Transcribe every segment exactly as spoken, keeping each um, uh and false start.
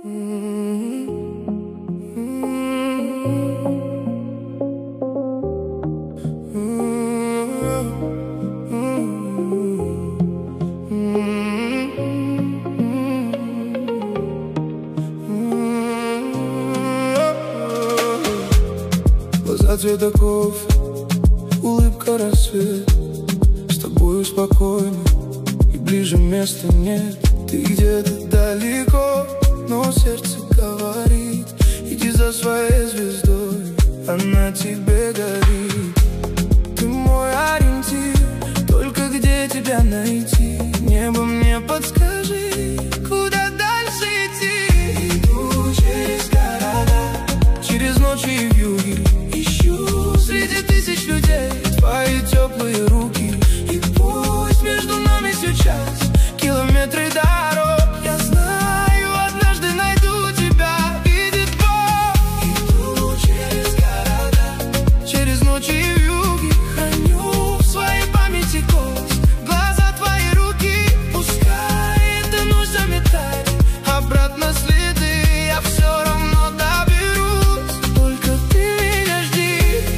Глаза цвета кофе, улыбка рассвет. С тобою спокойно и ближе места нет. Ты где-то далеко, но сердце говорит: иди за своей звездой, она тебе горит. Ты мой ориентир, только где тебя найти? Небо, мне подскажи, куда дальше идти? Иду через города, через ночи и вьюги, ищу среди тысяч людей твои теплые руки. И пусть между нами сейчас километры дорог, я знаю, однажды найду тебя, видит Бог. Иду через города, через ночи и вьюги, храню в своей памяти гость. Глаза твои, руки, пускай эта ночь заметает обратно следы, я все равно доберусь, только ты меня жди.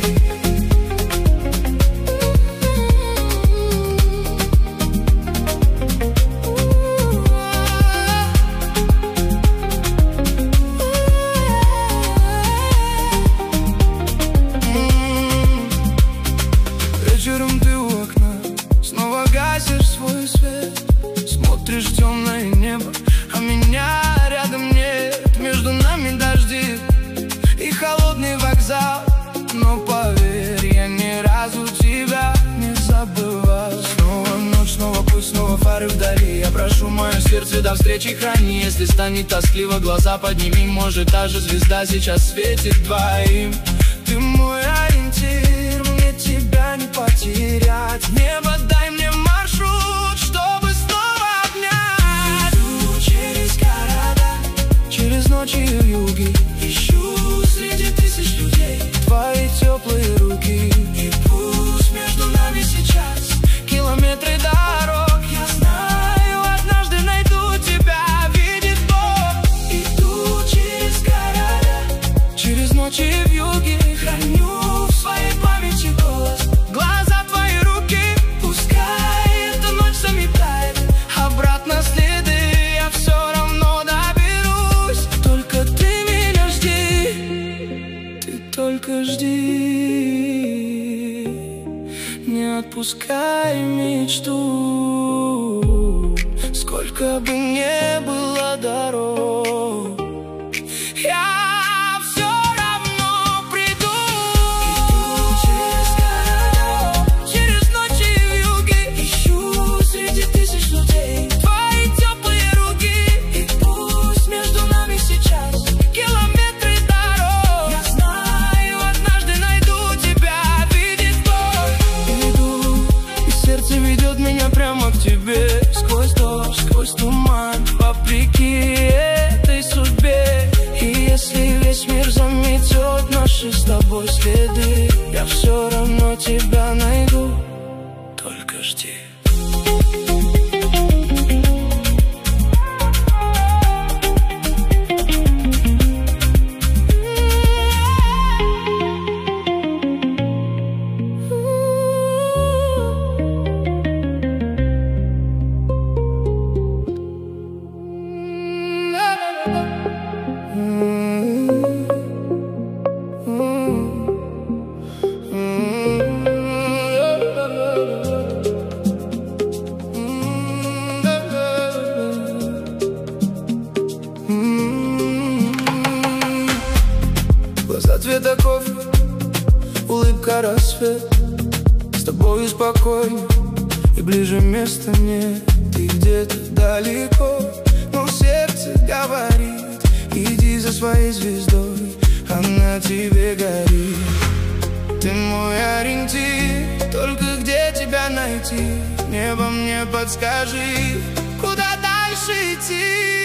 Вечером ты у окна, снова гасишь свой свет, смотришь в темное небо, а меня рядом нет. Между нами дожди и холодный вокзал, но поверь, я ни разу тебя не забывал. Снова ночь, снова путь, снова фары вдали. Я прошу мое сердце, до встречи храни. Если станет тоскливо, глаза подними, может, та же звезда сейчас светит двоим. Ты мой ориентир, мне тебя не потерять. Небо, дай мне маршрут, чтобы снова обнять. Иду через города, через ночи и вьюги, ищу среди тысяч людей твои теплые руки. И пусть между нами сейчас километры дорог, я знаю, однажды найду тебя, видит Бог. Иду через города, через ночи и вьюги, храню в своей памяти голос. Глаза твои, руки, пускай эта ночь заметает обратно следы, я все равно доберусь, только ты меня жди. Ты только жди, не отпускай мечту. Сколько бы ни было дорог, я все равно приду. Иду через города, через ночи и вьюги, ищу среди тысяч людей твои теплые руки. И пусть между нами сейчас километры дорог, я знаю, однажды найду тебя, видит Бог. Иду, и сердце ведет меня прямо к тебе, сквозь дождь, сквозь туман, вопреки этой судьбе. И если весь мир заметет наши с тобой следы, я все равно тебя найду, только жди. Глаза цвета кофе, улыбка рассвет. С тобою спокойно и ближе места нет. Ты где-то далеко, но сердце говорит: иди за своей звездой, она тебе горит. Ты мой ориентир, только где тебя найти? Небо, мне подскажи, куда дальше идти?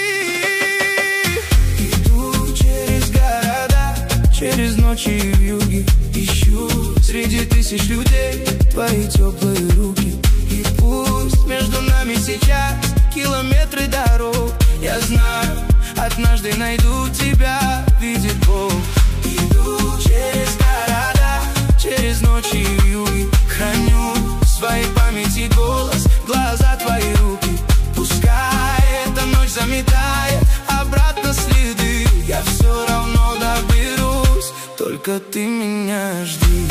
Через ночи и вьюги, ищу среди тысяч людей твои теплые руки. И пусть между нами сейчас километры дорог, я знаю, однажды найду тебя, видит Бог. Иду через города, через ночи и юги, храню в своей памяти голос, глаза твои, руки. Пускай эта ночь заметает обратно следы, я все равно доберусь, только ты меня жди.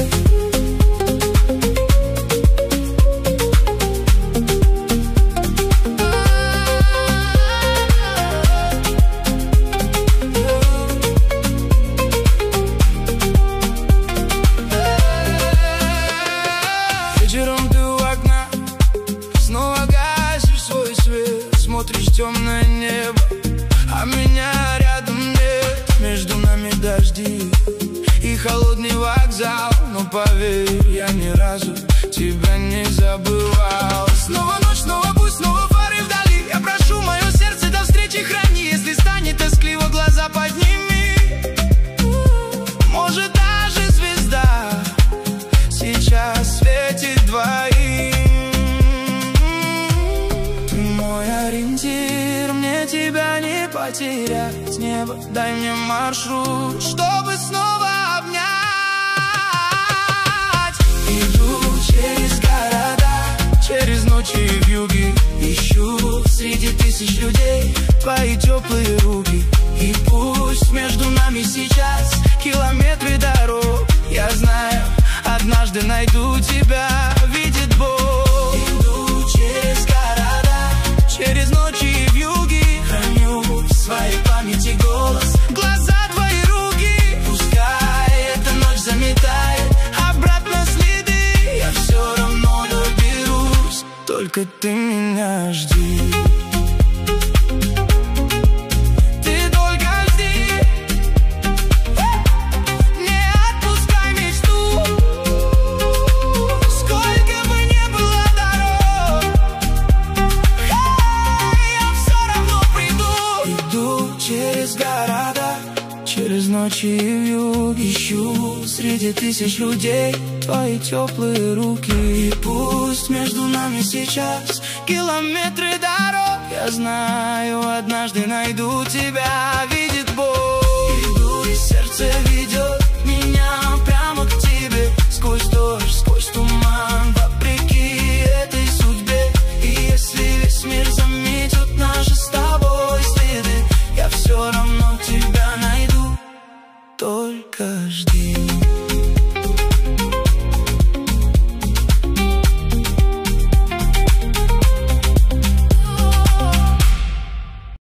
Вечером ты у окна, снова гасишь свой свет, смотришь в темное небо, а меня рядом нет. Между нами дожди и холодный вокзал, но поверь, я ни разу тебя не забывал. Снова ночь, снова пусть, снова фары вдали. Я прошу, мое сердце до встречи храни. Если станет тоскливо, глаза подними. Может, даже звезда сейчас светит двоим. Ты мой ориентир, мне тебя не потерять. Небо, дай мне маршрут, чтобы снова обнять. Иду через города, через ночи и вьюги, ищу среди тысяч людей твои теплые руки. И пусть между нами сейчас километры дорог, я знаю, однажды найду тебя, видит Бог. Иду через города, через ночи и вьюги, храню в своей памяти голос, глаза твои, руки. Пускай эта ночь заметает обратно следы, я все равно доберусь, только ты меня жди. Через города, через ночи и вьюги, ищу среди тысяч людей твои теплые руки. И пусть между нами сейчас километры дорог, я знаю, однажды найду тебя.